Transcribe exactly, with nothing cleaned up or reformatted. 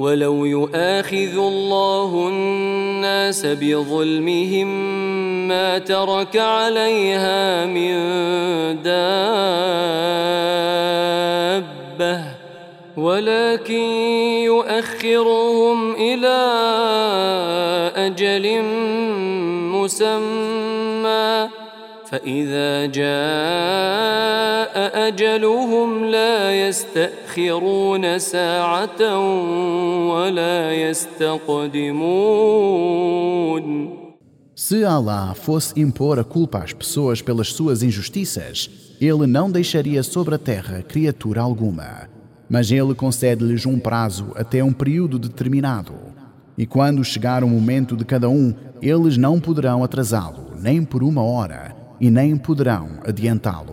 ولو يؤاخذ الله الناس بظلمهم ما ترك عليها من دابة ولكن يؤخرهم إلى أجل مسمى فإذا جاء أجلهم لا يستأخرون ساعة ولا يستقدمون. Se Allah fosse impor a culpa às pessoas pelas suas injustiças, Ele não deixaria sobre a terra criatura alguma. Mas Ele concede-lhes um prazo até um período determinado. E quando chegar o momento de cada um, eles não poderão atrasá-lo, nem por uma hora, e nem poderão adiantá-lo.